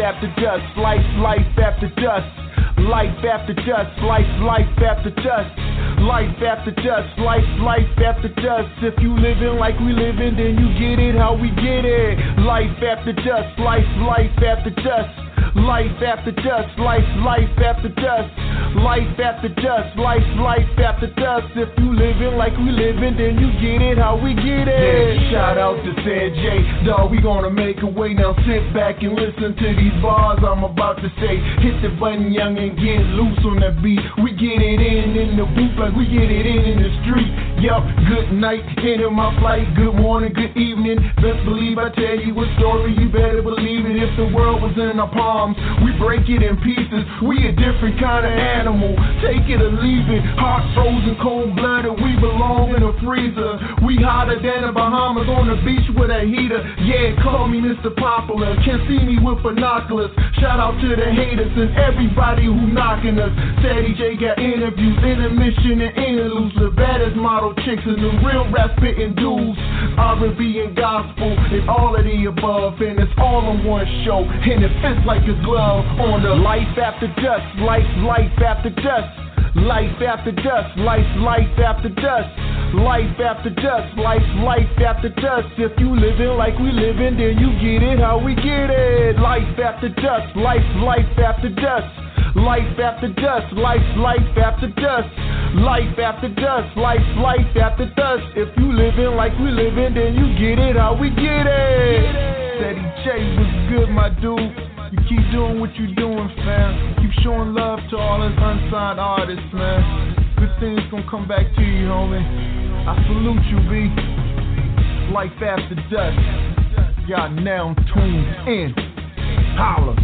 after dust, life after dust. Life after dust, life after dust. Life after dust, life after dust. If you living like we living, then you get it how we get it. Life after dust, life after dust. Life after dust, life after dust. Life after dust, life after dust. If you living like we living, then you get it how we get it. Yeah, shout out to San J, dawg, we gonna make a way. Now sit back and listen to these bars I'm about to say. Hit the button, young, and get loose on that beat. We get it in the booth like we get it in the street. Yup, good night, into my flight. Good morning, good evening. Best believe I tell you a story, you better believe it. If the world was in our palms, we break it in pieces. We a different kind of animal, take it or leave it. Heart frozen, cold-blooded, we belong in a freezer. We hotter than the Bahamas on the beach with a heater. Yeah, call me Mr. Popular, can't see me with binoculars. Shout out to the haters and everybody who knocking us. Sadie J got interviews, intermission and interludes. The baddest model chicks and the real rap spitting dudes. R&B and gospel and all of the above, and it's all on one show, and it fits like a glove on the life after dust, life after dust. Life after dust, life after dust. Life after dust, life after dust. If you living like we living, then you get it how we get it. Life after dust, life after dust. Life after dust, life after dust. Life after dust, life after dust. If you living like we living, then you get it how we get it. Steady J was good, my dude. You keep doing what you doing, fam. Keep showing love to all us unsigned artists, man. Good things gonna come back to you, homie. I salute you, B. Life after dust. Y'all now tuned in. Holla.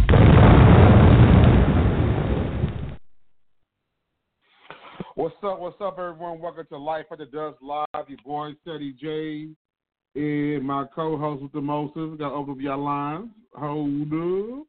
What's up, everyone? Welcome to Life After Dust Live. Your boy, Steady J, and my co-host with the Moses. Got to open up your lines. Hold up.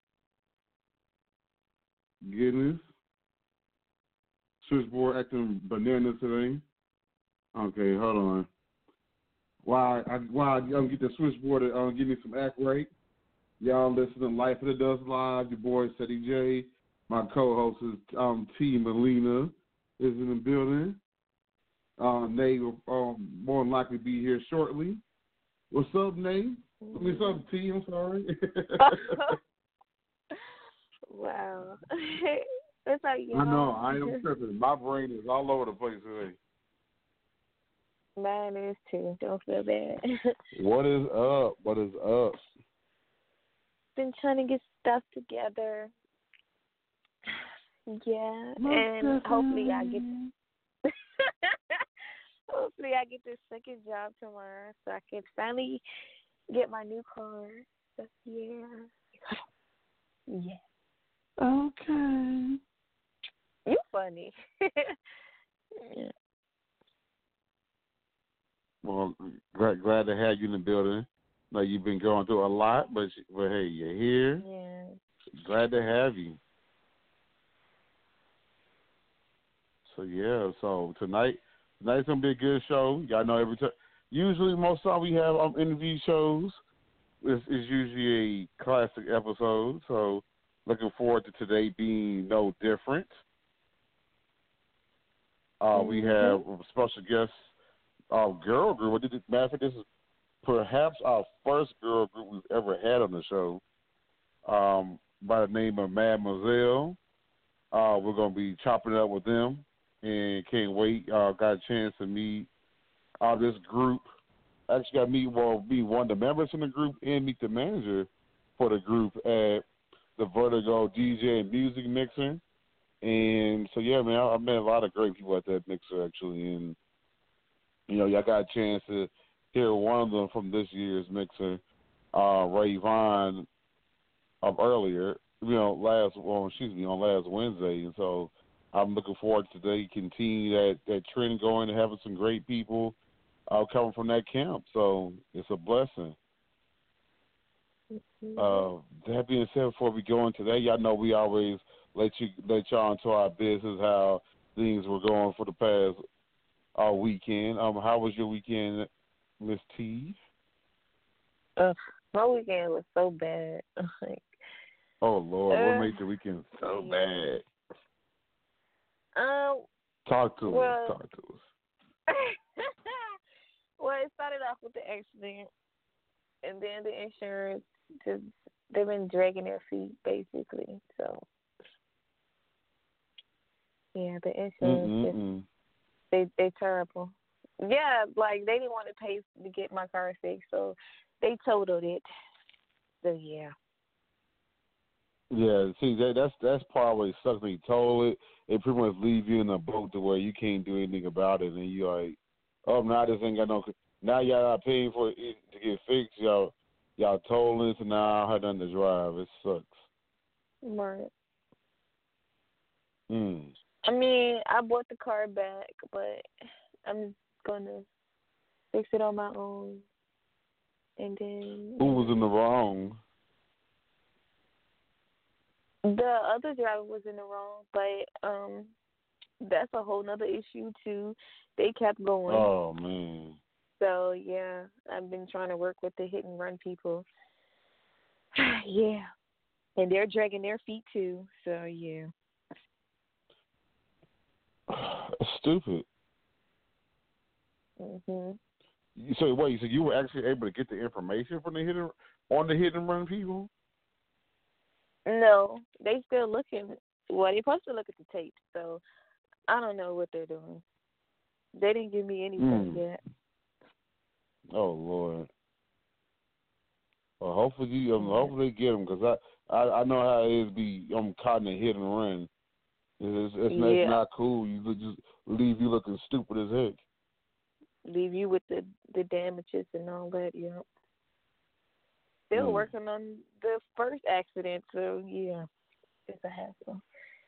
Goodness. Switchboard acting bananas today. Okay, hold on. While I get the switchboard to give me some act right, y'all listen to Life of the Dust Live. Your boy, Steady J. My co-host is T. Melina is in the building. Nate will more than likely be here shortly. What's up, Nate? What's up, T? I'm sorry. Wow. That's how you I know. I am tripping. My brain is all over the place today. Mine is too. Don't feel bad. What is up? Been trying to get stuff together. Yeah, and hopefully I get this second job tomorrow so I can finally get my new car. So, yeah. Yeah. Okay. You funny. Yeah. Well, glad to have you in the building. Like you've been going through a lot, but hey, you're here. Yeah. Glad to have you. So tonight's gonna be a good show. Y'all know every time. Usually, most time we have interview shows. It's usually a classic episode. So looking forward to today being no different. We have a special guest, girl group. Matter of fact, this is perhaps our first girl group we've ever had on the show. By the name of Mademoiselle. We're gonna be chopping it up with them. And can't wait. Got a chance to meet this group. Actually got to meet one of the members in the group and meet the manager for the group at the Vertigo DJ and Music Mixer. And so, yeah, man, I met a lot of great people at that mixer, actually. And, y'all got a chance to hear one of them from this year's mixer, Ray Vaughn, earlier, on last Wednesday. And so, I'm looking forward to today continue that trend going and having some great people coming from that camp. So it's a blessing. That being said, before we go in today, y'all know we always let y'all into our business, how things were going for the past weekend. How was your weekend, Miss T? My weekend was so bad. Oh Lord, what made the weekend so bad? Talk to us. Talk to us. Well, it started off with the accident, and then the insurance just they've been dragging their feet basically. So yeah, the insurance they terrible. Yeah, like they didn't want to pay to get my car fixed, so they totaled it. So yeah. Yeah, see that's part where it sucks when you total it. It pretty much leave you in a boat to where you can't do anything about it, and you like, oh, now this ain't got no. Now y'all not paying for it to get fixed. Y'all totaling it, so now I have nothing to drive. It sucks. Right. Mm. I mean, I bought the car back, but I'm just gonna fix it on my own, and then. Who was in the wrong? The other driver was in the wrong, but that's a whole nother issue too. They kept going. Oh man. So yeah, I've been trying to work with the hit and run people. Yeah, and they're dragging their feet too. So yeah. Stupid. Mhm. So wait, so you were actually able to get the information from the hit and run people? No, they still looking. Well, they're supposed to look at the tape, so I don't know what they're doing. They didn't give me anything yet. Oh Lord. Well, hopefully they get them, because I know how it is be caught in a hit and run. It's not cool. You just leave you looking stupid as heck. Leave you with the damages and all that. Yeah. Still working on the first accident, so yeah, it's a hassle.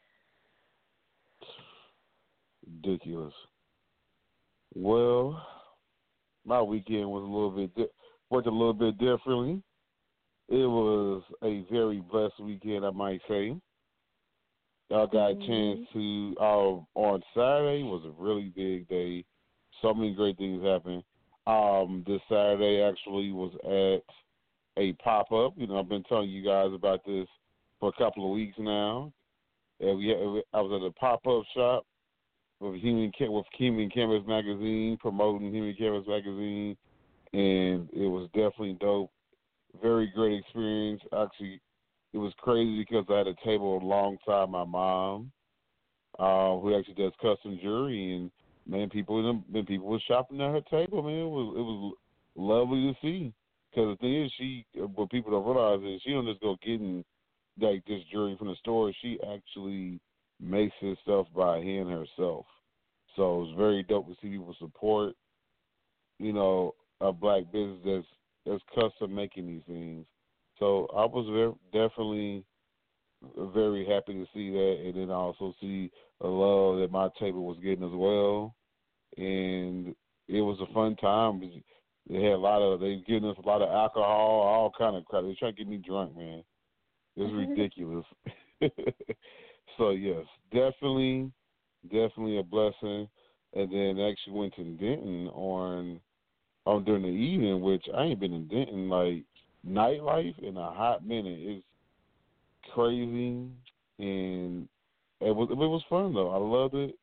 Ridiculous. Well, my weekend was worked a little bit differently. It was a very blessed weekend, I might say. I got a chance to on Saturday was a really big day. So many great things happened. This Saturday actually was at a pop-up. You know, I've been telling you guys about this for a couple of weeks now. And I was at a pop-up shop with Human Canvas Magazine, promoting Human Canvas Magazine, and it was definitely dope. Very great experience. Actually, it was crazy because I had a table alongside my mom, who actually does custom jewelry, and man, people were shopping at her table. Man, it was lovely to see. Because the thing is, what people don't realize is she don't just go getting like this jewelry from the store. She actually makes this stuff by hand herself. So it was very dope to see people support, you know, a black business that's custom making these things. So I was definitely very happy to see that, and then also see the love that my table was getting as well. And it was a fun time. They were giving us a lot of alcohol, all kind of crap. They were trying to get me drunk, man. It was ridiculous. So yes, definitely a blessing. And then actually went to Denton during the evening, which I ain't been in Denton like nightlife in a hot minute. It's crazy, and it was fun though. I loved it.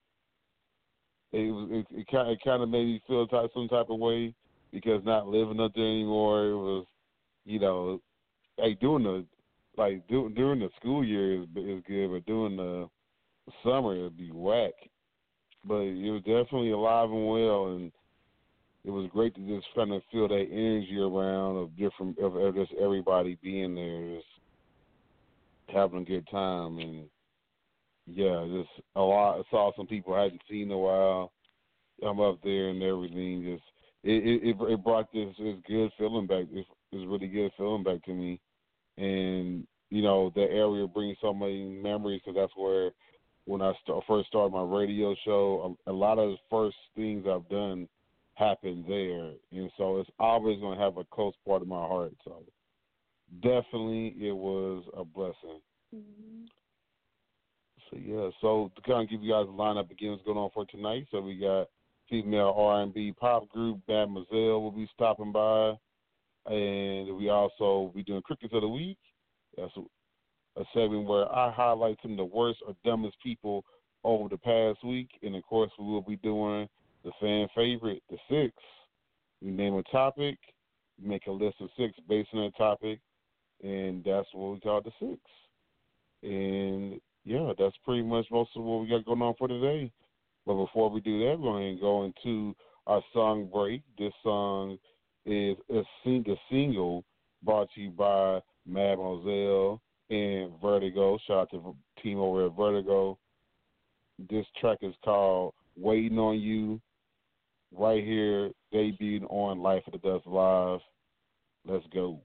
It kind of made me feel some type of way, because not living up there anymore, it was, you know, like during the school year is good, but during the summer it'd be whack. But it was definitely alive and well, and it was great to just kind of feel that energy around of just everybody being there, just having a good time. And yeah, just a lot. I saw some people I hadn't seen in a while. I'm up there and everything. Just it brought this good feeling back. This really good feeling back to me. And you know, that area brings so many memories, because that's where when I first started my radio show, a lot of the first things I've done happened there, and so it's always going to have a close part of my heart. So definitely, it was a blessing. Mm-hmm. So yeah, so to kind of give you guys a lineup again, what's going on for tonight. So we got female R&B pop group Mademoiselle will be stopping by, and we also be doing Crickets of the Week. a segment where I highlight some of the worst or dumbest people over the past week. And, of course, we will be doing the fan favorite, the 6. We name a topic, make a list of 6 based on that topic, and that's what we call the 6. And, yeah, that's pretty much most of what we got going on for today. But before we do that, we're going to go into our song break. This song is a single brought to you by Mademoiselle and Vertigo. Shout out to the team over at Vertigo. This track is called Waiting on You, right here, debuted on Life of the Dust Live. Let's go.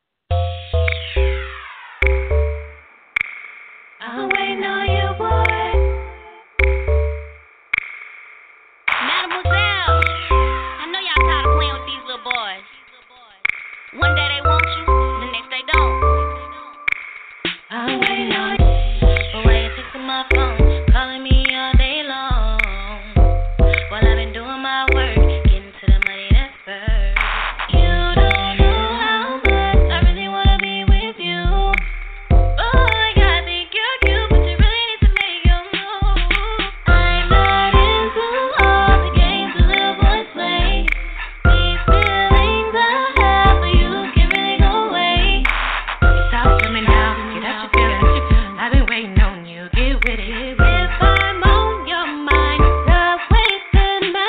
I'm waiting on you, boy. Mademoiselle, I know y'all tired of playing with these little boys. One day they want you, the next they don't. I'm waiting on you, but why you texting my phone, calling me all day long? While I've been doing my work, getting to the money that's first. You don't know how much I really wanna be with you. Boy, I think you're cute, but you really need to make your move. I'm not into all the games the little boys play. These feelings I have for you can really go away. Stop swimming now, get out your feelings. I've been waiting on you, get with it. If I'm on your mind, stop wasting my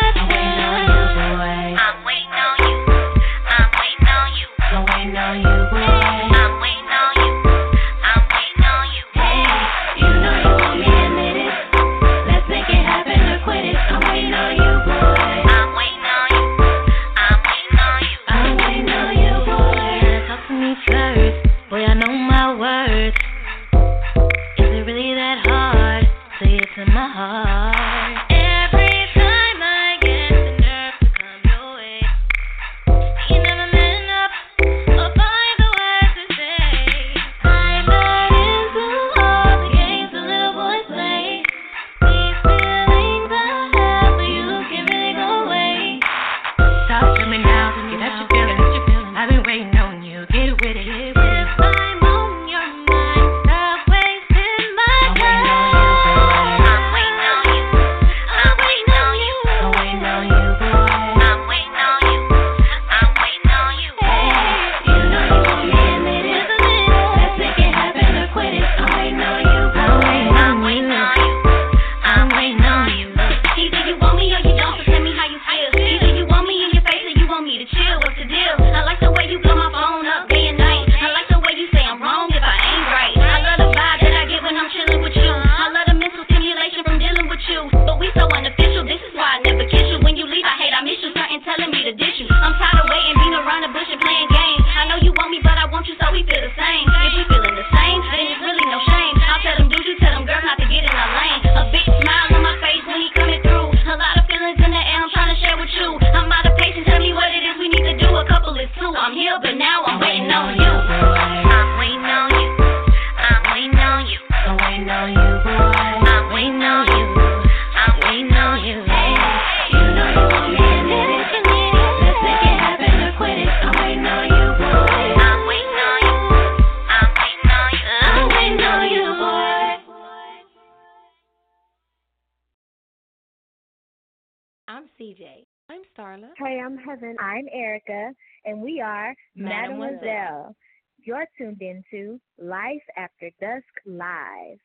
time. I'm waiting on you, boy. I'm waiting on you. I'm waiting on you. I'm waiting on you, boy. I'm waiting on you. I'm waiting on you. Hey, you know you want me, admit it. Let's make it happen or quit it. I'm waiting on you, boy. I'm waiting on you. I'm waiting on you. I'm waiting on you, boy. Talk to me first, boy. I know my worth. Is it really that hard? Say it to my heart. Every time I get the nerve to come your way, you never man up or find the words to say. I'm not into all the games the little boys play. These feelings I have for you can really go away. Stop swimming now, get out your feelings. I've been waiting on you, get with it. If I'm on your mind, stop wasting my time. I'm waiting on you. I'm waiting on you. I'm waiting on you, boy. I'm waiting on you. I'm waiting on you. Hey, you know you want me, admit it. Let's make it happen or quit it. I'm waiting on you, boy. I'm waiting on you. I'm waiting on you. Either you want me or you don't, so tell me how you feel. Either you want me in your face or you want me to chill. What's the deal? I like the way you blow my phone up day and night. I like the way you say I'm wrong if I ain't right. I love the vibe that I get when I'm chilling with you. I love the mental stimulation from dealing with you. But we so unofficial, this is why I never kiss you. When you leave, I hate I miss you. Starting telling me to dish you. I'm tired of waiting, being around the bush and playing games. I know you want me, but I want you, so we feel the same. If we feeling the same, then it's really no shame. I'll tell them dudes, you tell them girls not to get in our lane. A big smile on my face when he coming through. A lot of feelings in the air I'm trying to share with you. I'm out of patience, tell me what it is we need to do. A couple is two. I'm here, but now I'm waiting on you. I'm waiting on you. I'm waiting on you. I'm waiting on you, boy. I'm waiting on you. I'm waiting on you. Hey, you know you want me, admit it. Let's make it happen or quit it. I'm waiting on you, boy. I'm waiting on you. I'm waiting on you. I'm waiting on you, boy. I'm CJ. I'm Starla. Hey, I'm Heaven. I'm Erica, and we are Mademoiselle. You're tuned into Life After Dusk Live.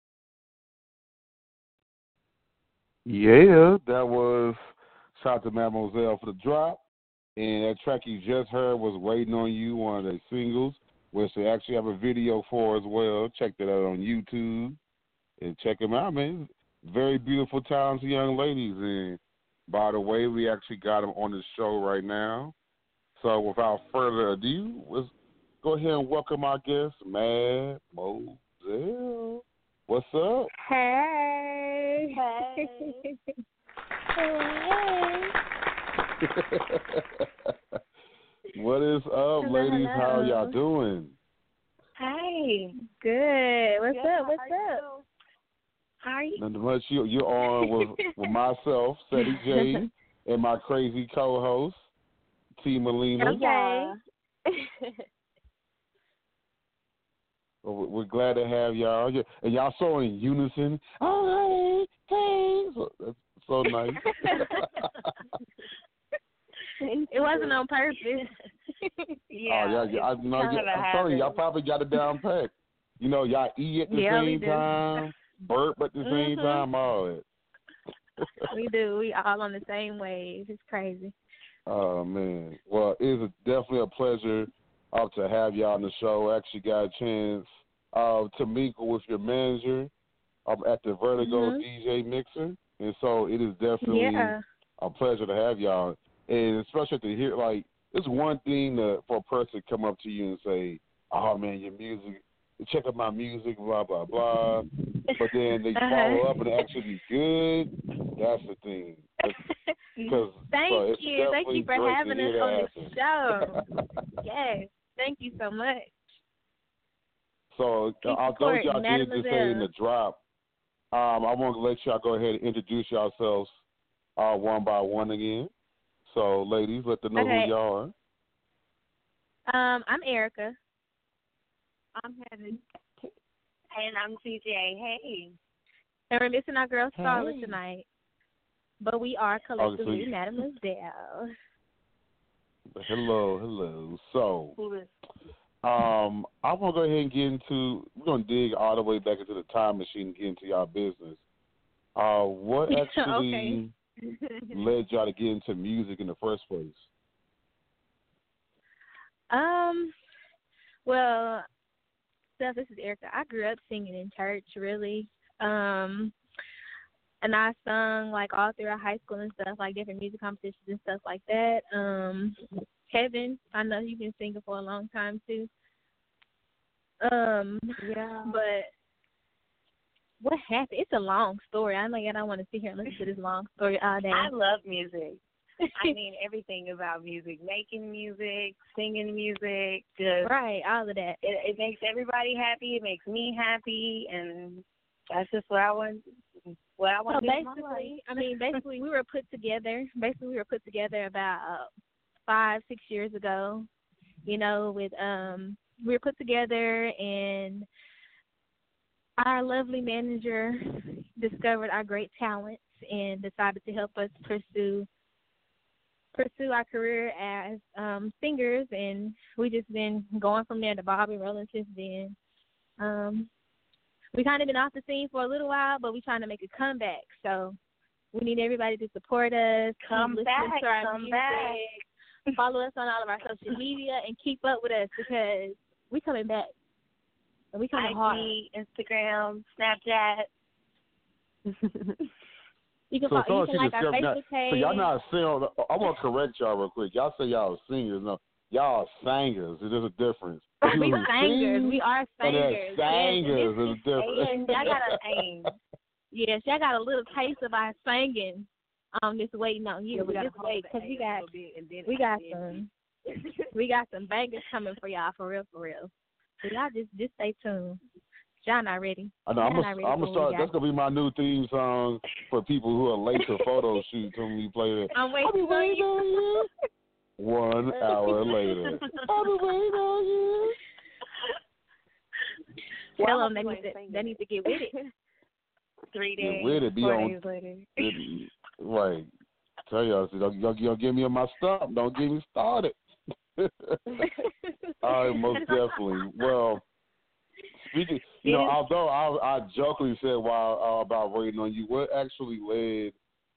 Yeah, that was shout out to Mademoiselle for the drop. And that track you just heard was Waiting on You, one of their singles, which they actually have a video for as well. Check that out on YouTube and check them out, man. Very beautiful, talented young ladies. And by the way, we actually got them on the show right now. So without further ado, let's go ahead and welcome our guest, Mademoiselle. What's up? Hey. Hey. What is up, ladies? How are y'all doing? Hey. Good. What's up? How are you? Nothing much. You're on with myself, Seti J, and my crazy co-host, T. Melina. Okay. we're glad to have y'all. And y'all so in unison. Oh, hey. So, that's so nice. It wasn't on purpose. Yeah. Oh, yeah. I'm telling you, y'all probably got it down pat. You know, y'all eat at the same time, burp at the same time, all that. We do. We all on the same wave. It's crazy. Oh, man. Well, it's definitely a pleasure to have y'all on the show. I actually got a chance to mingle with your manager at the Vertigo DJ Mixer. And so it is definitely a pleasure to have y'all. And especially to hear, like, it's one thing for a person to come up to you and say, oh, man, your music, check out my music, blah, blah, blah. But then they follow up and actually be good. That's the thing. Thank you. Thank you for having us on the show. show. Yes. Thank you so much. So, although y'all did just say in the drop, I want to let y'all go ahead and introduce yourselves one by one again. So, ladies, let them know who y'all are. I'm Erica. I'm Heaven. And I'm CJ. Hey. And we're missing our girl Starla tonight. But we are collectively Mademoiselle. Hello. So, I want to go ahead and get into, we're going to dig all the way back into the time machine and get into y'all business. What actually led y'all to get into music in the first place? Well, Steph, this is Erica. I grew up singing in church, really. And I sung, like, all throughout high school and stuff, like different music competitions and stuff like that. Heaven, I know you've been singing for a long time, too. But what happened? It's a long story. I know y'all don't want to sit here and listen to this long story all day. I love music. I mean, everything about music. Making music, singing music. Just, right, all of that. It makes everybody happy. It makes me happy. And that's just what I want. What I want to do. Basically, we were put together. About 5-6 years ago. You know, with we were put together, and our lovely manager discovered our great talents and decided to help us pursue our career as singers, and we just been going from there to Bobby rolling since then. We kind of been off the scene for a little while, but we're trying to make a comeback. So we need everybody to support us. Come back. Follow us on all of our social media and keep up with us because we coming back. And we coming hard. Instagram, Snapchat. You can like our Facebook page. So y'all not singers. I want to correct y'all real quick. Y'all say y'all are singers. No, y'all are singers. There's a difference. We singers. We are singers. Singers is a difference. Y'all got a yes, y'all got a little taste of our singing. Just waiting on you. We just wait because we got some bangers coming for y'all for real. So y'all just stay tuned. Y'all not ready. I know. I'm gonna start. That's gonna be my new theme song for people who are late to photo shoots when we play that. I'm waiting for you. 1 hour later. I'll be waiting on you. Tell them they need to get with it. 3 days. Get with it. Be 4 on. days later. Right. Tell y'all, don't get me on my stump. Don't get me started. All right, most definitely. Well, speaking, although I jokingly said about waiting on you, what actually led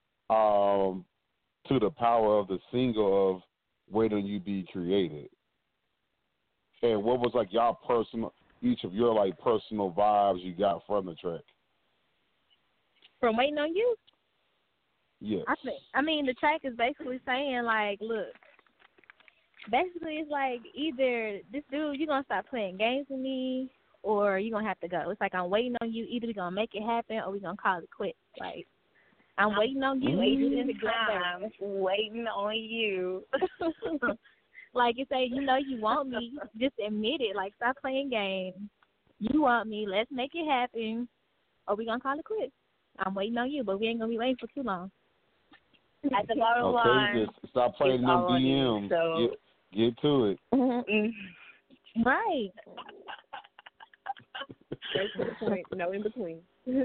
to the power of the single of "Waiting on You" be created, and what was like y'all each of your like personal vibes you got from the track? From "Waiting on You"? Yes. The track is basically saying like, look. Basically, it's like either this dude, you're going to stop playing games with me or you're going to have to go. It's like I'm waiting on you. Either we're going to make it happen or we're going to call it quits. Like, I'm waiting on you. Waiting on you. Like you say, you want me. Just admit it. Like, stop playing games. You want me. Let's make it happen or we're going to call it quits. I'm waiting on you, but we ain't going to be waiting for too long. At the bottom line. Just stop playing them DMs. So. Get to it. Mm-hmm. Right. Straight to the point. No in between.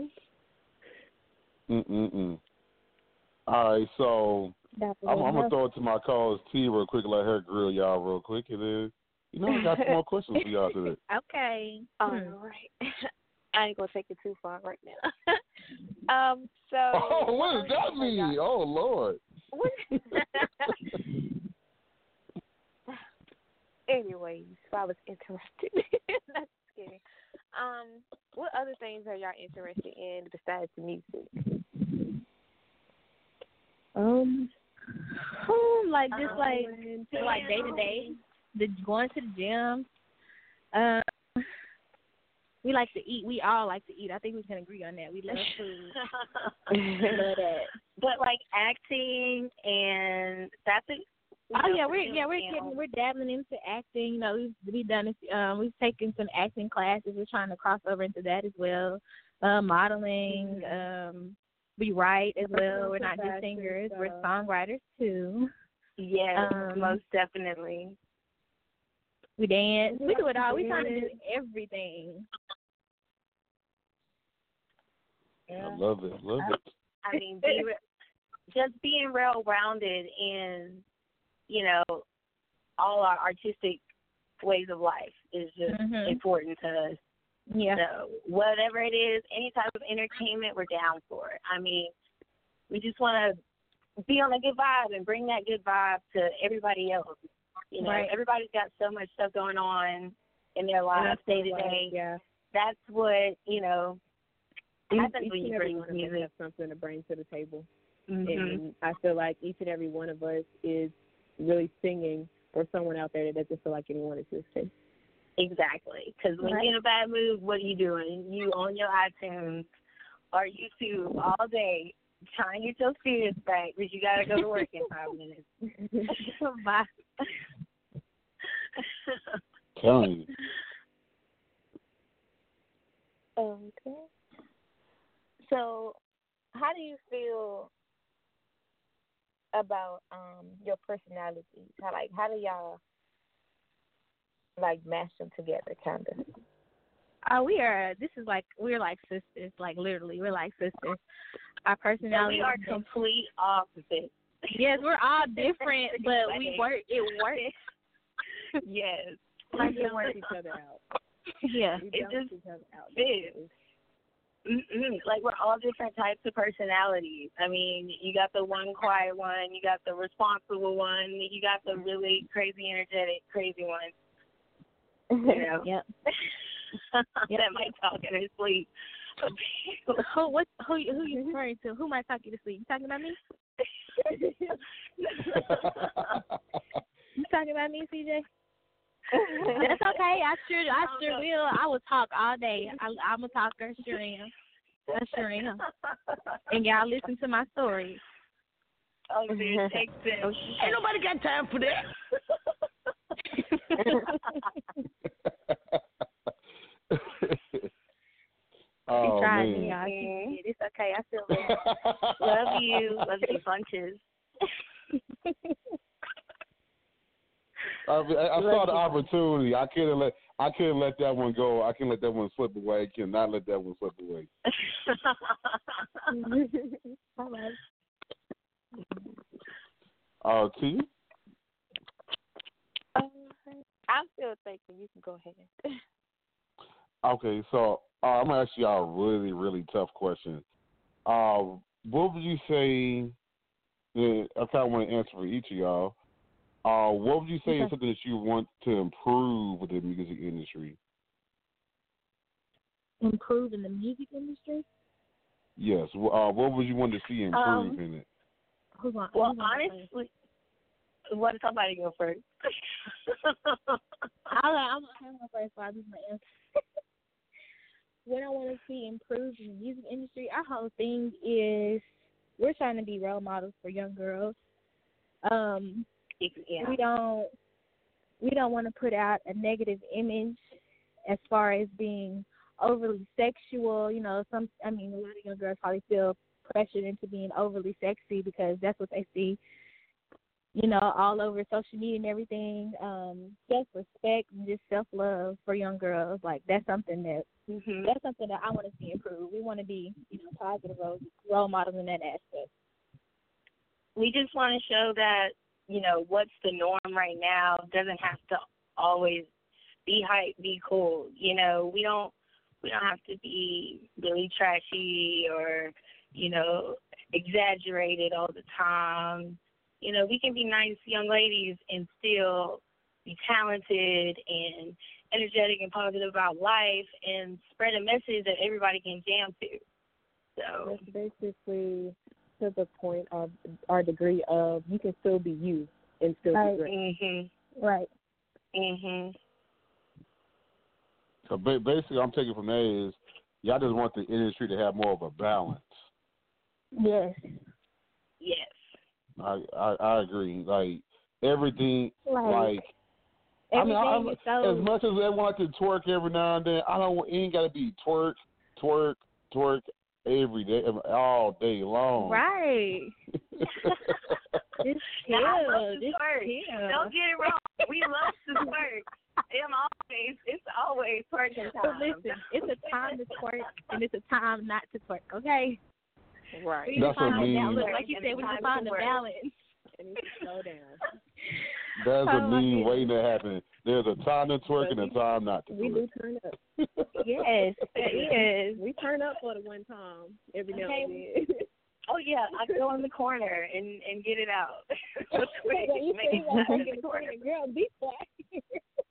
All right, so I'm Definitely. gonna throw it to my co-host T real quick, let her grill y'all real quick, and then I got some more questions for y'all today. Okay. All right. I ain't gonna take it too far right now. So. Oh, what does that mean? Oh Lord. Anyways, if I was interested. Not just kidding. What other things are y'all interested in besides the music? Like just like day to day, going to the gym. We like to eat. We all like to eat. I think we can agree on that. We love food. Love that. But like acting and that's it. We're dabbling into acting. You know, we've done it. We've taken some acting classes. We're trying to cross over into that as well. Modeling. We write as well. We're not just singers. We're songwriters too. Yes, most definitely. We dance. We do it all. We trying to do everything. I love it. I mean, just being well-rounded in, all our artistic ways of life is just important to us. Yeah. So whatever it is, any type of entertainment, we're down for it. I mean, we just want to be on a good vibe and bring that good vibe to everybody else. Right. Everybody's got so much stuff going on in their lives day to day. Yeah. That's what, happens when you bring music. Have something to bring to the table. Mm-hmm. And I feel like each and every one of us is really singing for someone out there that doesn't feel like anyone exists. Exactly. Because when you're in a bad mood, what are you doing? You on your iTunes or YouTube all day trying to get your spirits back because you got to go to work in 5 minutes. Bye. Telling you. Okay. So, how do you feel about your personalities? How do y'all mash them together, kind of? We're like sisters, like literally, we're like sisters. Our personalities. We are complete opposites. Yes, we're all different, but we work. It works. Yes. Like we work each other out. Yeah. We it balance just each other out. fits. Like we're all different types of personalities. I mean, you got the one quiet one, you got the responsible one, you got the really crazy, energetic, crazy one. Yep. That might talk in his sleep. Who you referring to? Who might talk you to sleep? You talking about me? You talking about me, CJ? That's okay. I sure will. I will talk all day. I'm a talker. Sure am. I sure am. And y'all listen to my stories. Oh, dude, takes it. Ain't nobody got time for that. Oh, tried man. me, y'all. It's okay. I feel it. Love you bunches. I saw the opportunity. I couldn't let that one go. I can't let that one slip away. I cannot let that one slip away. All right. T? I'm still thinking. You can go ahead. Okay, so I'm going to ask y'all a really, really tough question. What would you say, I kind of want to answer for each of y'all. What would you say is something that you want to improve with the music industry? Improve in the music industry? Yes. What would you want to see improve in it? Well, honestly, what did somebody go first? I'm going first, so I'll do my answer. What I want to see improved in the music industry, our whole thing is we're trying to be role models for young girls. We don't want to put out a negative image as far as being overly sexual. A lot of young girls probably feel pressured into being overly sexy because that's what they see, all over social media and everything. Self-respect and just self-love for young girls, like that's something that That's something that I want to see improve. We want to be, positive role models in that aspect. We just want to show that, what's the norm right now doesn't have to always be hype, be cool. We don't have to be really trashy or, exaggerated all the time. We can be nice young ladies and still be talented and energetic and positive about life and spread a message that everybody can jam to. So that's basically to the point of our degree of you can still be you and still be great. Right. So basically, I'm taking from that is y'all just want the industry to have more of a balance. Yes. I agree. Like everything, like everything is so... as much as they want to twerk every now and then, it ain't got to be twerk every day, all day long. Right. It's chill. Don't get it wrong. We love to twerk. It's always twerking time. But listen, it's a time to twerk and it's a time not to twerk, okay? Right. That's what I mean. Like you said, we need to find the balance. And it can slow down. That's a mean waiting to happen. There's a time to twerk and a time not to twerk. We do turn up. Yes, it is. We turn up for the one time every now and then. Oh yeah, I go in the corner and get it out. Quick, you make it like in the corner. Girl, be quiet.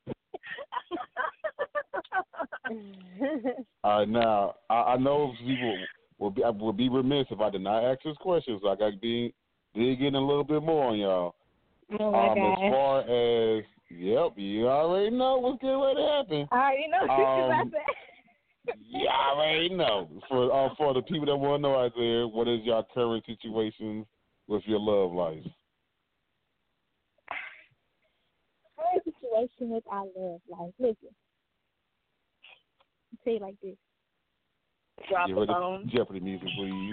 All right, now I know people will be remiss if I did not ask this question, so I got to dig in a little bit more on y'all. Oh my God. As far as you already know what's getting ready to happen. I already know what I said. Yeah, I already know. For the people that want to know out there, what is your current situation with your love life? Current situation with our love life. Listen, I'll tell you like this. Drop the phone. Jeopardy music, please.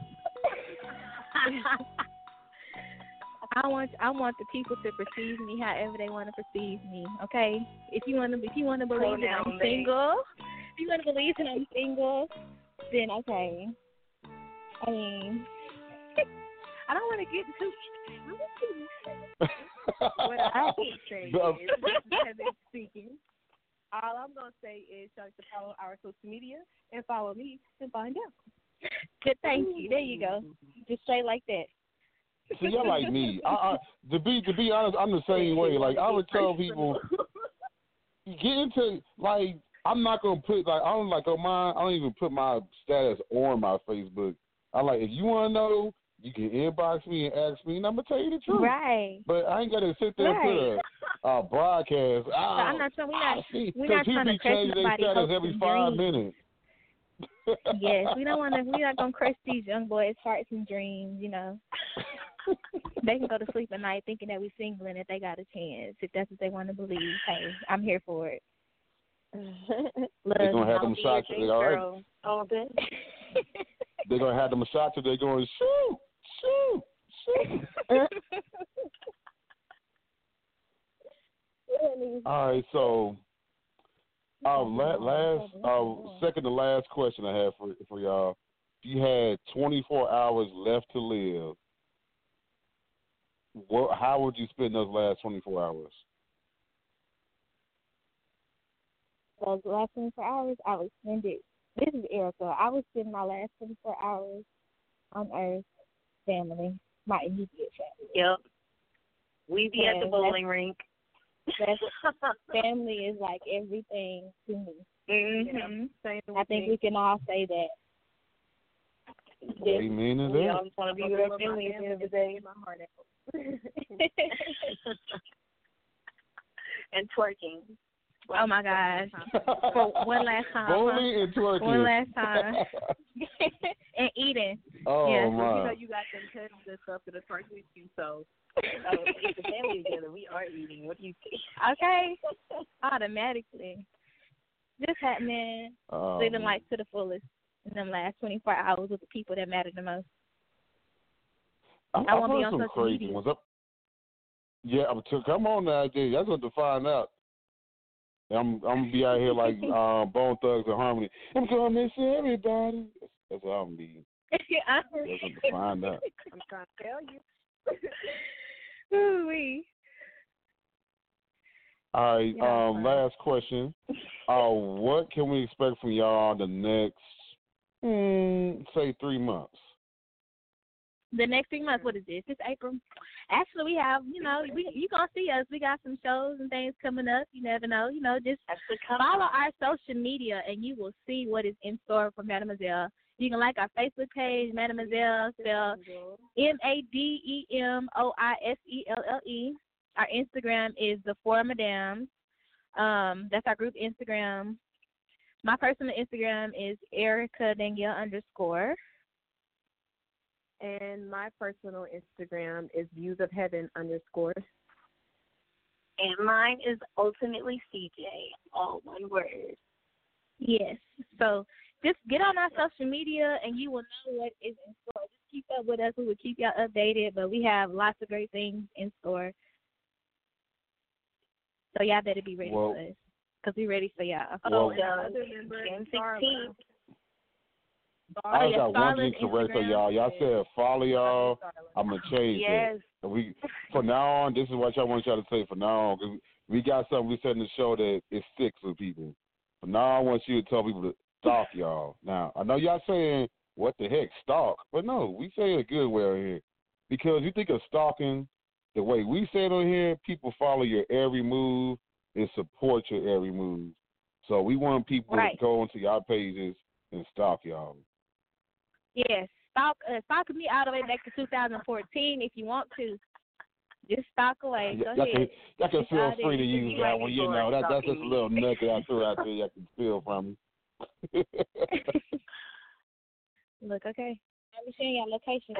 I want the people to perceive me however they want to perceive me. Okay, if you want to believe that I'm single, if you want to believe that I'm single, then okay. I mean, I don't want to get too. What I keep saying is, because it's speaking. All I'm gonna say is y'all to follow our social media and follow me and find out. Good, thank you. There you go. Just straight like that. See, y'all like me. To be honest, I'm the same way. Like I would tell people, get into like I'm not gonna put like I don't like on mine. I don't even put my status on my Facebook. I like if you want to know, you can inbox me and ask me, and I'm gonna tell you the truth. Right. But I ain't gotta sit there and put a broadcast. I'm not trying. We're not trying to crush change their nobody's status hopes every and 5 dreams. minutes. Yes, we're not gonna crush these young boys' hearts and dreams. They can go to sleep at night thinking that we're single and that they got a chance. If that's what they want to believe, hey, I'm here for it. They're gonna have them shots. All right. All day. They're gonna have them shots. They're going shoot. All right, so second to last question I have for y'all. If you had 24 hours left to live, how would you spend those last 24 hours? Those last 24 hours, I would spend it. This is Erica. I would spend my last 24 hours on Earth, family, my immediate family. Yep. We be at the bowling rink. Family is like everything to me. Mm-hmm. I think we can all say that. Amen to that. We always want to be with our family at the end of the day. My heart out. And twerking. Oh my gosh! For one last time. Bowling and twerking. One last time. And eating. Oh yeah. my! You got them cousins and stuff that are twerk with you, so. Get the family together. We are eating. What do you think? Okay. Automatically. Just happening. Living life to the fullest in them last 24 hours with the people that matter the most. I won't be on some social crazy media. ones. Yeah, come on now, dude. That's what to find out. I'm gonna be out here like Bone Thugs and Harmony. I'm gonna miss everybody. That's what I'm gonna be. That's what to find out. I'm trying to tell you. Ooh-wee. All right. Last question. What can we expect from y'all the next, say, 3 months? The next 3 months, what is this? It's April. Actually, we have, you gonna see us. We got some shows and things coming up. You never know. Just follow our social media, and you will see what is in store for Mademoiselle. You can like our Facebook page, Mademoiselle, spelled MADEMOISELLE. Our Instagram is the Four Madams. That's our group Instagram. My personal Instagram is Erica Danielle _. And my personal Instagram is Views of Heaven _. And mine is ultimately CJ, all one word. Yes. So just get on our social media, and you will know what is in store. Just keep up with us. We will keep y'all updated, but we have lots of great things in store. So y'all better be ready for us, because we're ready for y'all. June 16th. I got one thing to correct y'all. Y'all said follow y'all. I'm gonna change it. From now on, this is what I want y'all to say. From now on, because we got something we said in the show that it sticks with people. From now on, I want you to tell people to stalk y'all. Now I know y'all saying what the heck stalk, but no, we say it a good way on here, because you think of stalking the way we say it on here. People follow your every move and support your every move. So we want people to go into y'all pages and stalk y'all. Yes, stalk me all the way back to 2014 if you want to. Just stalk away. Go ahead. Y'all can feel free to use that one. That's just a little nugget I threw out there. Y'all can steal from me. Look, okay. I'm sharing your location.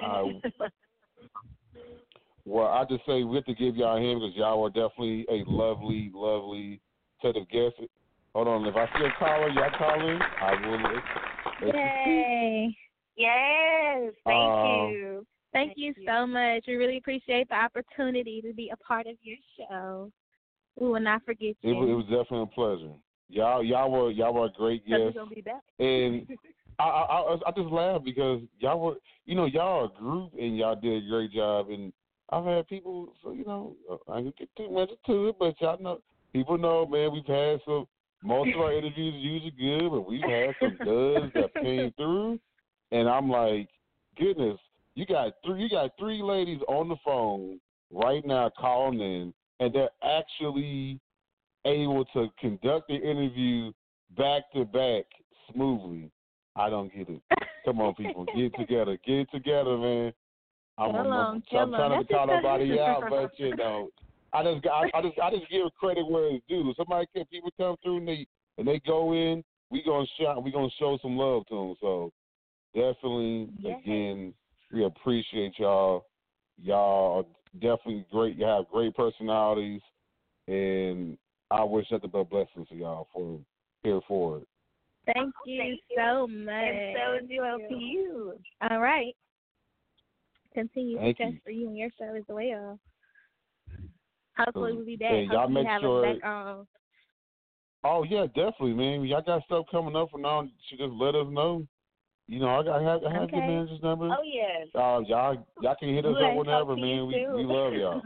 Well, I just say we have to give y'all a hand, because y'all were definitely a lovely, lovely set of guests. Hold on, if I see a caller, y'all call in. I will. Yay! Yes, thank you. Thank you so much. We really appreciate the opportunity to be a part of your show. We will not forget you. It was definitely a pleasure. Y'all were a great guest. We're gonna be back. And I just laughed because y'all were, y'all are a group and y'all did a great job. And I've had people, so I didn't get too much to it, but y'all know, people know, man, we've had some. Most of our interviews are usually good, but we've had some duds that came through. And I'm like, goodness, you got three ladies on the phone right now calling in, and they're actually able to conduct the interview back to back smoothly. I don't get it. Come on, people, get it together, man. I'm trying not to call nobody out, but I just give credit where it's due. People come through and they go in, we gonna show some love to them. So definitely, again, we appreciate y'all. Y'all are definitely great. You have great personalities, and I wish nothing but blessings to y'all for here forward. Thank you so much. And so do to you. All right. Continue success for you and your show as well. Hopefully we'll be back. Hey, y'all make sure. Us back on. Oh yeah, definitely, man. Y'all got stuff coming up from now on. Just let us know. I have your manager's number. Oh yes. Y'all can hit us up whenever, man. We love y'all.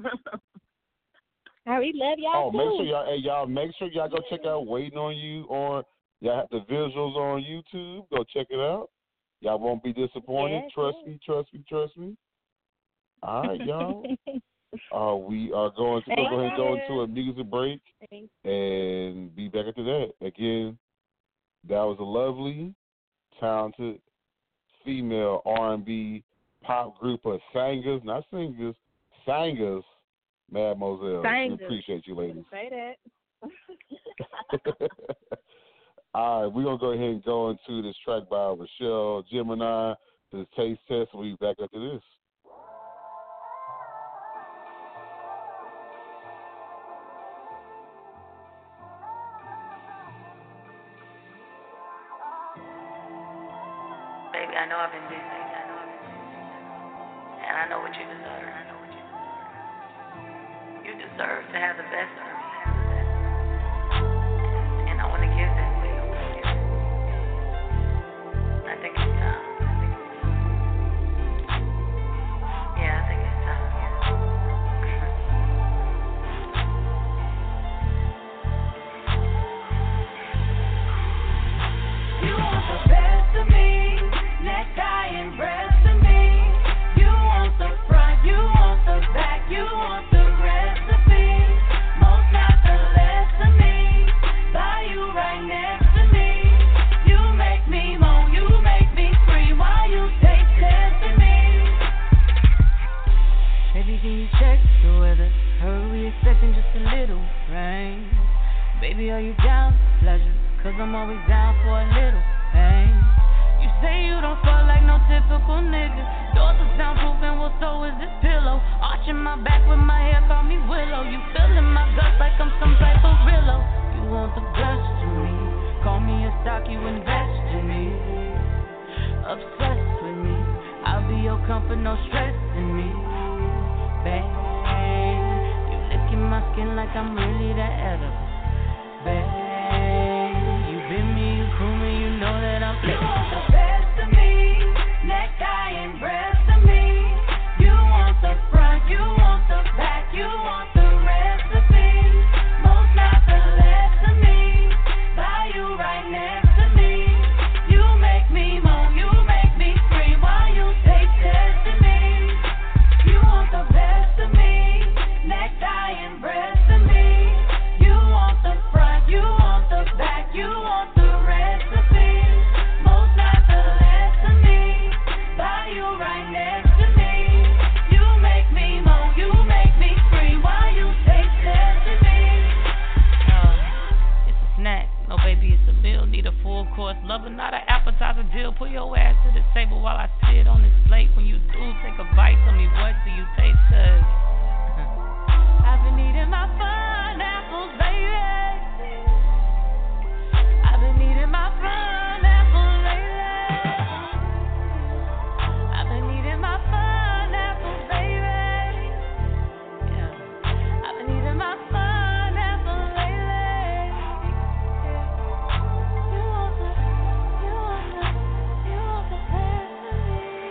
We love y'all too. Make sure y'all go check out Waiting on You on. Y'all have the visuals on YouTube. Go check it out. Y'all won't be disappointed. Trust me. All right, y'all. We are going to go ahead and go into a music break and be back after that. Again, that was a lovely, talented female R&B pop group of singers, not singers, singers, Mademoiselle. We appreciate you, ladies. Say that. All right, we're going to go ahead and go into this track by Rochelle Gemini, the Taste Test. We'll be back after this. Baby, I know I've been busy. And I know what you deserve. You deserve to have the best of me. Baby, are you down for pleasure? Cause I'm always down for a little pain. You say you don't fuck like no typical nigga. Doors are soundproof and well, so is this pillow. Arching my back with my hair, call me Willow. You feeling my guts like I'm some type of Rillo. You want the best of me. Call me a stock, you invest in me. Obsessed with me. I'll be your comfort, no stress in me. Babe, you licking my skin like I'm really that edible. Babe, you bit me, you cool me, you know that I'm flexible. You want the best of me, necktie and breast of me. You want the front, you want the back, you want the recipe. Most not the less of me, by you right next to me. You make me moan, you make me scream while you taste testing me. You want the best of me, necktie and breast of me. You want the front, you want the back, you want the recipe. Most not the less of me, by you right next to me. You make me moan, you make me scream while you taste testing me. It's a snack, no baby, it's a meal. Need a full course lover, not an appetizer deal. Put your ass to the table while I sit on this plate. When you do, take a bite. Tell me what do you taste? 'Cause I've been eating my pineapples, baby. I've been eating my pineapples lately. I've been eating my pineapples, baby. Yeah. I've been eating my pineapples lately. You want the best of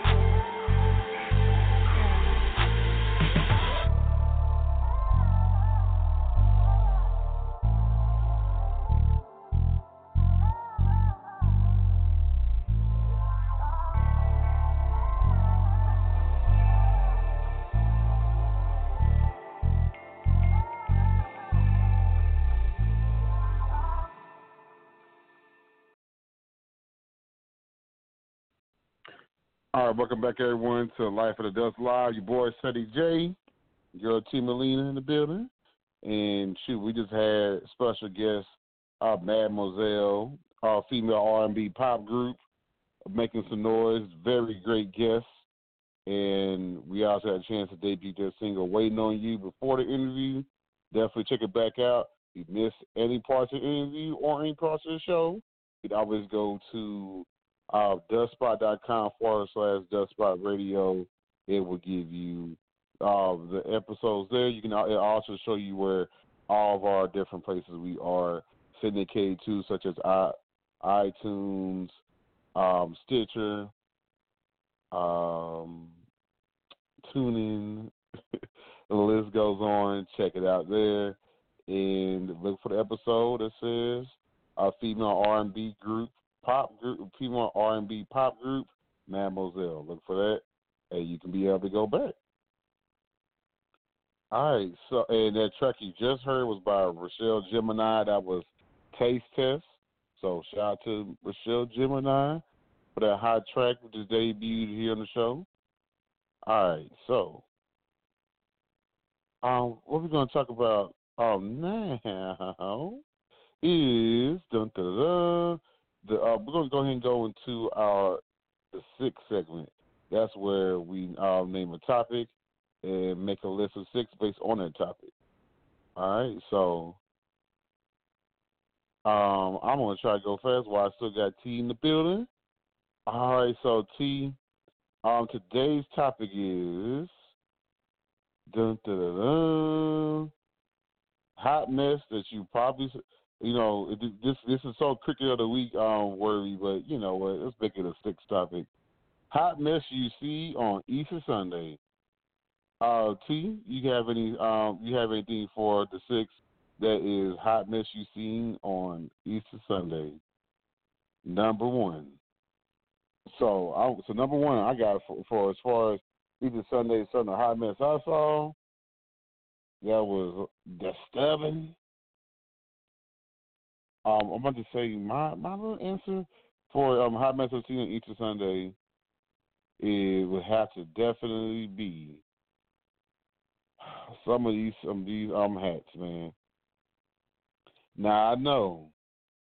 All right, welcome back, everyone, to Life of the Dust Live. Your boy, Ceddy J, girl T. Melina in the building. And, shoot, we just had special guest, Mademoiselle, female R&B pop group, making some noise. Very great guest. And we also had a chance to debut their single, Waiting on You, before the interview. Definitely check it back out. If you missed any parts of the interview or any parts of the show, you can always go to dustspot.com/dustspot radio. It will give you the episodes there. You can also show you where all of our different places we are syndicated to, such as iTunes, Stitcher, TuneIn. The list goes on. Check it out there. And look for the episode that says female R&B group. Female R&B pop group, Mademoiselle. Look for that, and you can be able to go back. All right, so and that track you just heard was by Rochelle Gemini. That was Taste Test. So shout out to Rochelle Gemini for that hot track which is debuted here on the show. All right, so what we're going to talk about now is we're going to go ahead and go into the sixth segment. That's where we name a topic and make a list of 6 based on that topic. All right, so I'm going to try to go fast while I still got T in the building. All right, so T, today's topic is hot mess that you probably, this is so cricket of the week worthy, but you know what? Let's make it a 6th topic. Hot mess you see on Easter Sunday. T, you have anything for the 6th that is hot mess you seen on Easter Sunday? Number 1. So number 1 I got for as far as Easter Sunday hot mess I saw, that was disturbing. I'm about to say my little answer for hot mess I've seen on Easter Sunday, it would have to definitely be some of these hats, man. Now I know.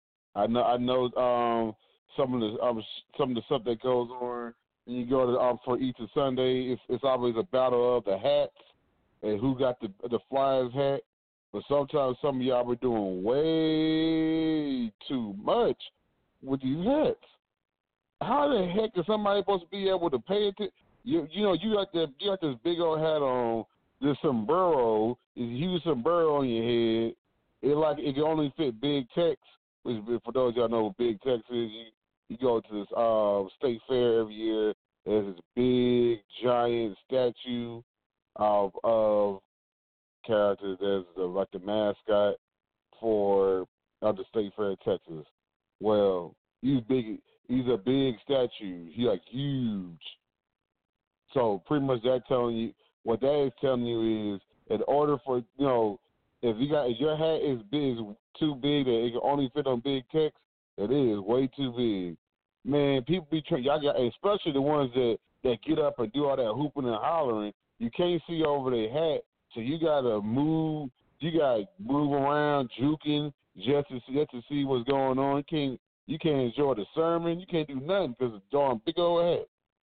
Some of the stuff that goes on. When you go to for Easter Sunday, it's always a battle of the hats and who got the Flyers hat. But sometimes some of y'all were doing way too much with these hats. How the heck is somebody supposed to be able to pay attention? You got this big old hat on, this sombrero, this huge sombrero on your head. It can only fit big text. Which, for those of y'all know what big text is, you go to this state fair every year. There's this big giant statue of character. There's like the mascot for the state fair of Texas. Well, he's a big statue. He's like huge. So pretty much what that is telling you is, in order for if your hat is too big that it can only fit on big text, it is way too big. Man, people be trying. Y'all got, especially the ones that get up and do all that hooping and hollering. You can't see over their hat, so you gotta move. You gotta move around, juking just to see what's going on. You can't enjoy the sermon. You can't do nothing because it's darn big old hat.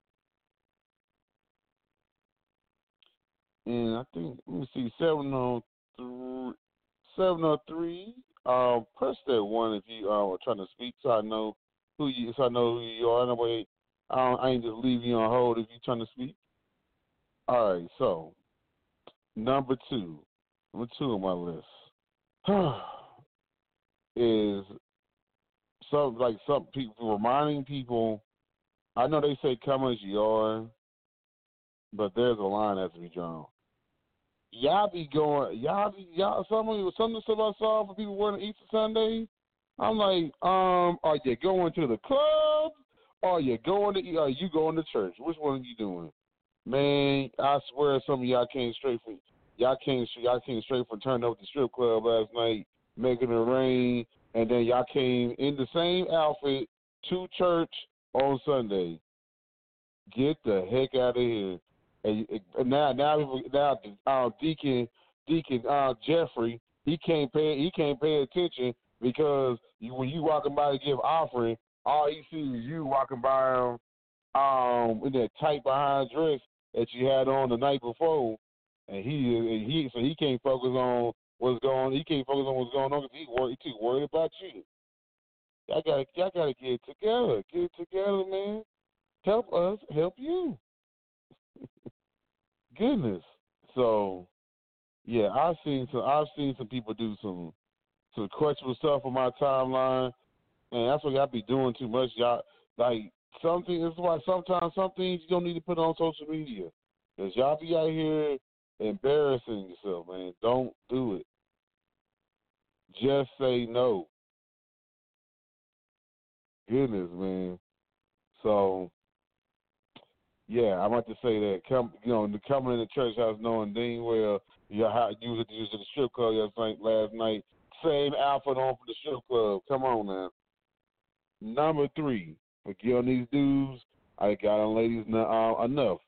And I think, let me see, 703. Press that one if you are trying to speak, so I know who you are. That way, I ain't just leave you on hold if you're trying to speak. All right, so number two on my list is some people reminding people. I know they say come as you are, but there's a line that has to be drawn. Y'all some of the stuff I saw for people wearing Easter Sunday. I'm like, are you going to the club or are you going to church? Which one are you doing? Man, I swear some of y'all came straight from turning up the strip club last night, making it rain, and then y'all came in the same outfit to church on Sunday. Get the heck out of here. And now Deacon Jeffrey, he can't pay attention because when you walking by to give offering, all he sees is you walking by him in that tight behind dress that you had on the night before, and he can't focus on what's going on. He can't focus on what's going on because he's too worried about you. Y'all gotta get it together. Get it together, man. Help us, help you. Goodness. So, yeah, I've seen some people do some questionable stuff on my timeline, and that's what I be doing too much. Y'all like something. This is why sometimes some things you don't need to put on social media, because y'all be out here embarrassing yourself, man. Don't do it. Just say no. Goodness, man. So, yeah, I want to say that coming in the church house knowing dang well you was at the strip club last night. Same outfit on for the strip club. Come on now. Number 3, for getting these dudes, I got on ladies enough.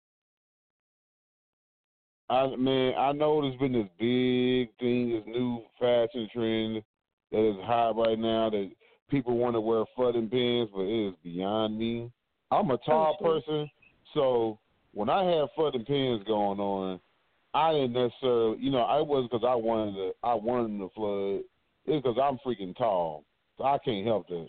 I know there's been this big thing, this new fashion trend that is hot right now that people want to wear flooding pants, but it is beyond me. I'm a tall person. So when I had flooding pins going on, I didn't necessarily, I wasn't because I wanted them to flood. It's because I'm freaking tall, so I can't help that.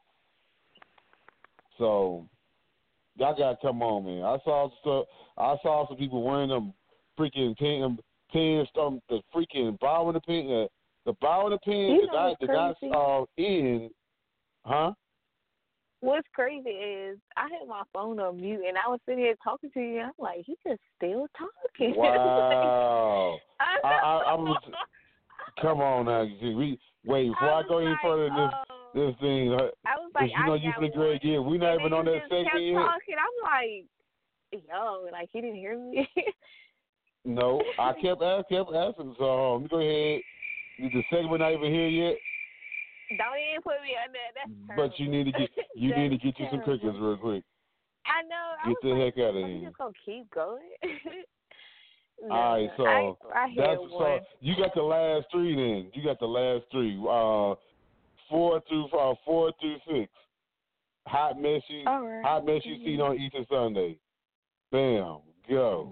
So y'all gotta come on, man. I saw some people wearing them freaking pins, the freaking bow of the pin, the bow of the pin that I saw in, huh? What's crazy is I had my phone on mute and I was sitting here talking to you. And I'm like, he's just still talking. Wow. I was. Come on now. Wait, before I go any further in this thing, I was like, you for the grade year. We not even on that second yet. I'm like, like he didn't hear me. No, I kept asking. So let me go ahead. The segment not even here yet. Don't even put me on that. That's terrible. But you need to get you some crickets real quick. I know. Get the heck out of here. You just gonna keep going. All right, so I that's one. so you got the last three then. You got the last three. 4 through 6. Hot mess you seen on Easter Sunday. Bam, go.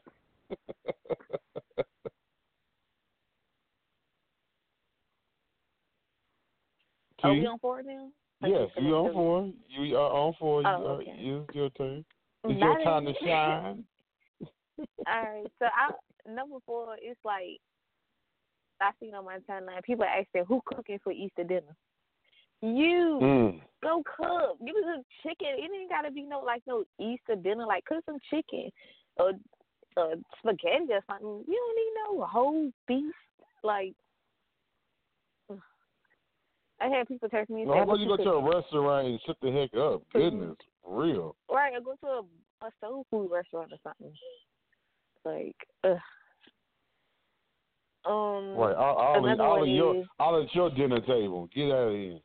Are we on 4 now? Yes, you on 4. You are on 4. Okay. It's your turn. It's your time to shine. All right, so number 4 is like I seen on my timeline. People asking who cooking for Easter dinner. You go cook. Give me some chicken. It ain't gotta be no Easter dinner. Like cook some chicken or spaghetti or something. You don't need no whole beef. Like I had people text me and say, how about you go to a restaurant and shut the heck up? Goodness, for real. Right, or go to a soul food restaurant or something. Like, ugh. Right, I'll at your dinner table. Get out of here.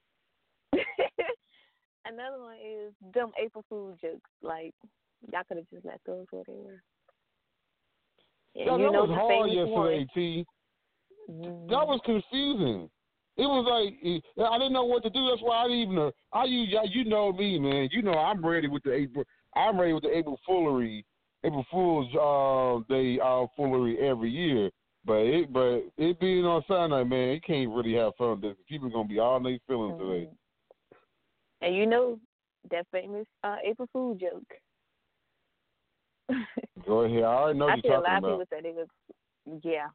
Another one is them April Fool jokes. Like, y'all could have just let those where they were. Yeah, that was hard yesterday, T. That was confusing. It was like I didn't know what to do. That's why I didn't even. You know me, man. You know I'm ready with the April. I'm ready with the April Foolery, April Fool's Day foolery every year. But it being on Sunday, man, you can't really have fun with this. People are gonna be all in their feelings today. And you know that famous April Fool joke. Go ahead. I already know you're talking about. I feel a lot of people said it was, yeah.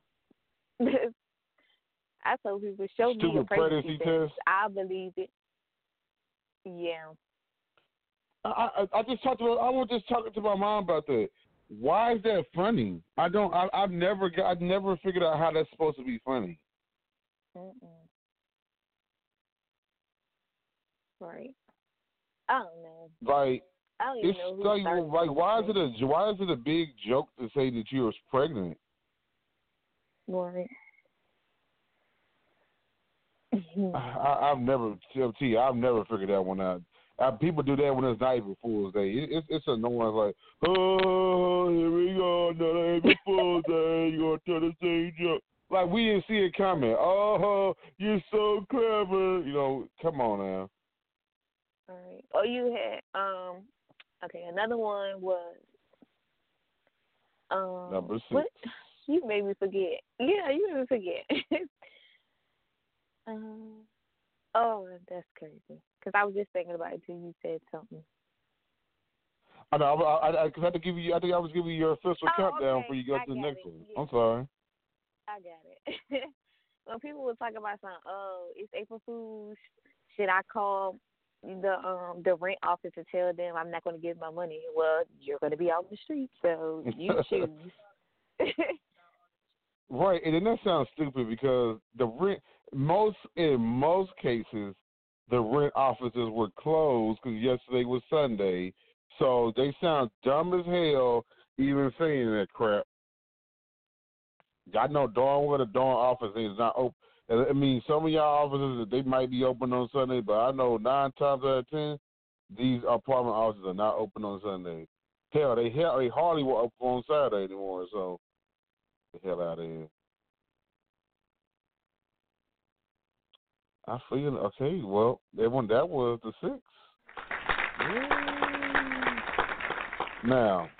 I told people, show me your pregnancy test. I believe it. Yeah. I just talked about. I was just talking to my mom about that. Why is that funny? I've never figured out how that's supposed to be funny. Right. I don't know. Like I don't even know who like why is it a big joke to say that you was pregnant? Right. I've never figured that one out. People do that when it's not April Fool's Day. It's annoying. Like, oh, here we go, another April Fool's Day. You gonna tell the same joke? Like we didn't see it coming. Oh, you're so clever. You know, come on now. All right. Oh, you had okay. Another one was number 6. What? You made me forget. Yeah, you made me forget. Oh, that's crazy. Because I was just thinking about it until you said something. I know. I had to give you. I think I was giving you your official countdown before you go to the next one. Yeah. I'm sorry. I got it. When people were talking about something, it's April Fool's. Should I call the rent office to tell them I'm not going to give my money? Well, you're going to be out the street, so you choose. Right, and then that sounds stupid because in most cases, the rent offices were closed because yesterday was Sunday, so they sound dumb as hell even saying that crap. I know darn well the darn office is not open. I mean, some of y'all offices, they might be open on Sunday, but I know 9 times out of 10, these apartment offices are not open on Sunday. Hell, they hardly were open on Saturday anymore, so the hell out of here. I feel okay. Well, that was the 6th. Now,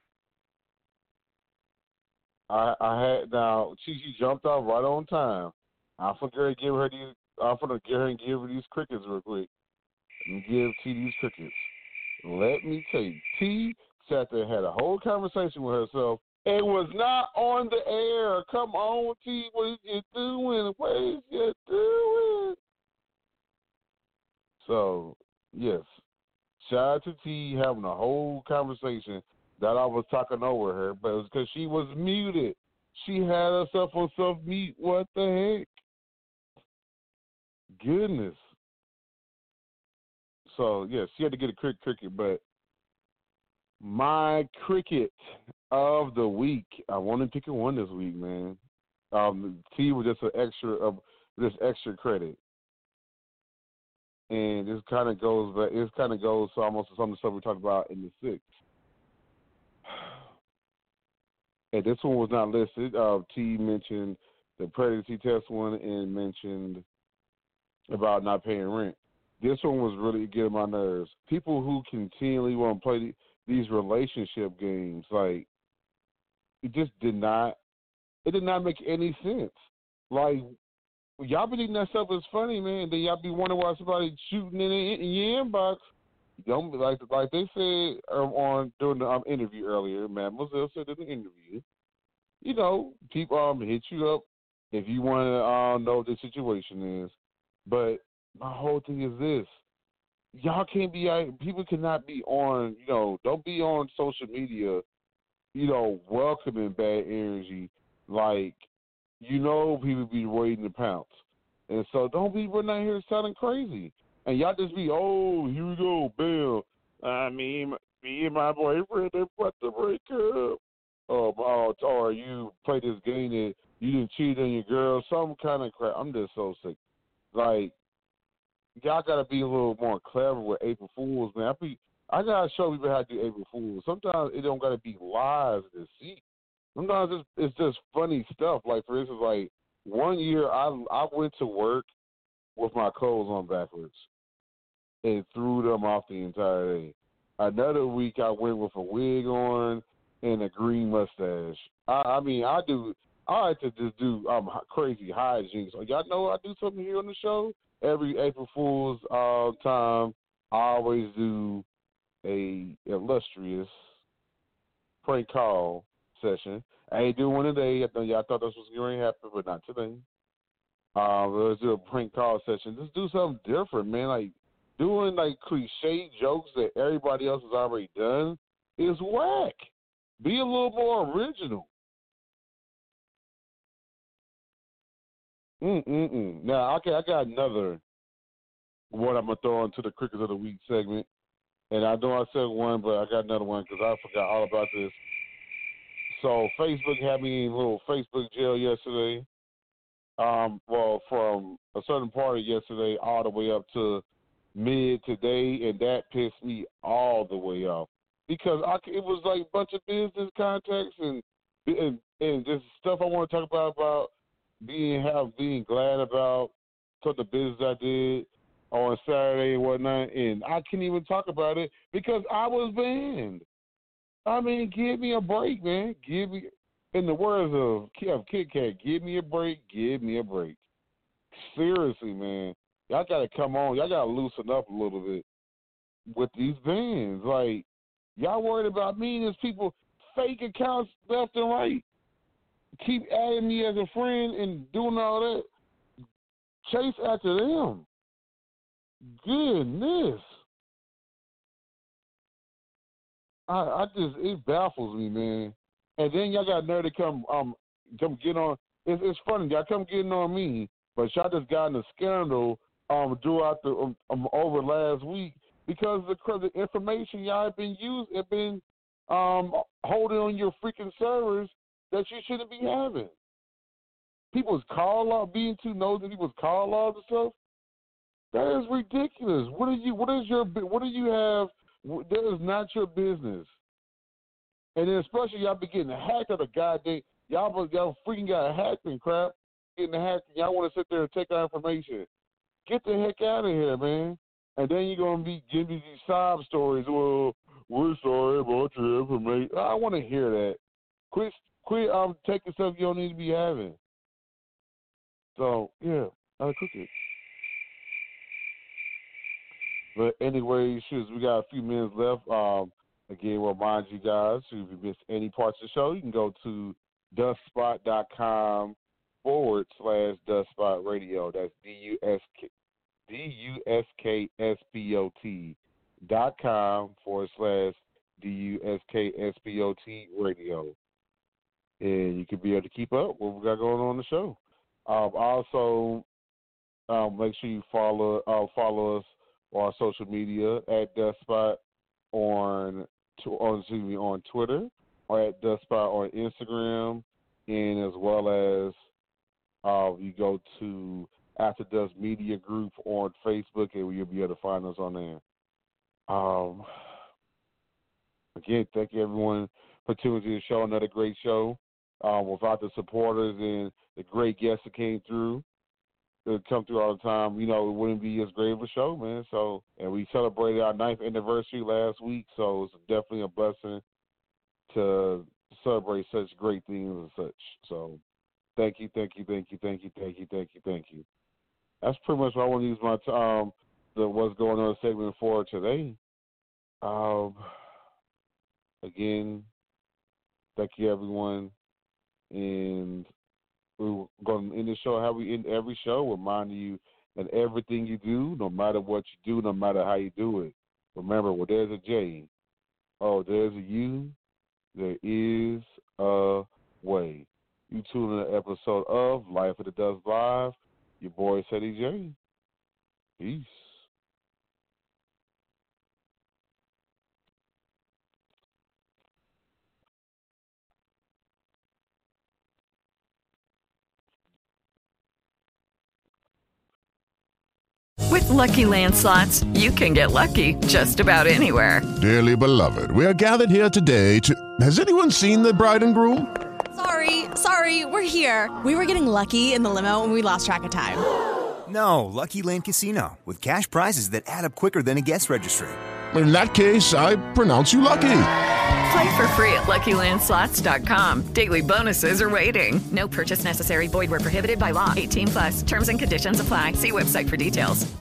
I had she jumped off right on time. I'm gonna give her these crickets real quick. And give T these crickets. Let me tell you, T sat there and had a whole conversation with herself. It was not on the air. Come on, T. What is you doing? What is you doing? So, yes. Shout out to T having a whole conversation that I was talking over her, but it was because she was muted. She had herself on self-mute. What the heck? Goodness. So, yes, she had to get a cricket, but my cricket of the week, I want to pick a one this week, man. T was just extra credit, and this kind of goes to almost some of the stuff we talked about in the 6th. and this one was not listed. T mentioned the pregnancy test one and mentioned about not paying rent. This one was really getting my nerves. People who continually want to play these relationship games, like, it just did not make any sense. Like, y'all be thinking that stuff is funny, man. Then y'all be wondering why somebody shooting in your inbox. Don't like they said during the interview earlier. Mademoiselle said in the interview, you know, people hit you up if you want to know what the situation is. But my whole thing is this: y'all can't be people cannot be on. You know, don't be on social media. You know, welcoming bad energy. Like, you know, people be waiting to pounce, and so don't be running out here sounding crazy. And y'all just be, oh, here we go, Bill. I mean, me and my boyfriend, they about to break up. Or you play this game that you didn't cheat on your girl, some kind of crap. I'm just so sick. Like, y'all got to be a little more clever with April Fools, man. I got to show people how to do April Fools. Sometimes it don't got to be lies and deceit. Sometimes it's just funny stuff. Like, for instance, like, one year I went to work with my clothes on backwards and threw them off the entire day. Another week I went with a wig on and a green mustache. I like to just do crazy hijinks. So y'all know I do something here on the show. Every April Fool's time, I always do a illustrious prank call session. I ain't doing one today. I know y'all thought this was going to happen, but not today. Let's do a prank call session. Just do something different, man. Like, doing, like, cliche jokes that everybody else has already done is whack. Be a little more original. Now, okay, I got another one I'm going to throw into the Crickets of the Week segment. And I know I said one, but I got another one because I forgot all about this. So Facebook had me in a little Facebook jail yesterday. Well, from a certain part of yesterday all the way up to mid today, and that pissed me all the way off because it was like a bunch of business contacts and just stuff I want to talk about being glad about some of the business I did on Saturday and whatnot, and I can't even talk about it because I was banned. I mean, give me a break, man. In the words of Kit Kat, give me a break, give me a break. Seriously, man. Y'all got to come on. Y'all got to loosen up a little bit with these bans. Like, y'all worried about me and there's people, fake accounts left and right. Keep adding me as a friend and doing all that. Chase after them. Goodness. It baffles me, man. And then y'all got nerve to come get on. It's funny, y'all come getting on me, but y'all just got in a scandal throughout the over last week because the information y'all have been holding on your freaking servers that you shouldn't be having. People's call log, being too nosy, people's call logs and stuff. That is ridiculous. What do you have? That is not your business. And then especially y'all be getting hacked at a goddamn, y'all freaking got hacked and crap, getting hacked, and y'all want to sit there and take our information. Get the heck out of here, man. And then you're going to be giving me these sob stories. Well, we're sorry about your information. I want to hear that. Quit taking stuff you don't need to be having. So, yeah, I cook it. But anyway, we got a few minutes left. Again, we'll remind you guys, if you missed any parts of the show, you can go to dustspot.com/dustspot radio. That's DUSKSPOT.com/DUSKSPOT radio. And you can be able to keep up what we got going on the show. Also, make sure you follow us on social media at Dustspot on Twitter, or at Dustspot on Instagram, and as well as you go to After Dust Media Group on Facebook, and you'll be able to find us on there. Again, thank you everyone for tuning to the show. Another great show. without the supporters and the great guests that came through, that come through all the time, you know, it wouldn't be as great of a show, man. So, and we celebrated our 9th anniversary last week, so it's definitely a blessing to celebrate such great things and such. So, thank you. That's pretty much what I want to use my the what's going on segment for today. Again, thank you, everyone. And we're going to end the show how we end every show, reminding you that everything you do, no matter what you do, no matter how you do it, remember, where there's a J, there's a U, there is a way. You tune in an episode of Life of the Dust Live. Your boy, Ceddy J. Peace. With Lucky Land Slots, you can get lucky just about anywhere. Dearly beloved, we are gathered here today to... Has anyone seen the bride and groom? Sorry, we're here. We were getting lucky in the limo and we lost track of time. No, Lucky Land Casino, with cash prizes that add up quicker than a guest registry. In that case, I pronounce you lucky. Play for free at LuckyLandSlots.com. Daily bonuses are waiting. No purchase necessary. Void where prohibited by law. 18+. Terms and conditions apply. See website for details.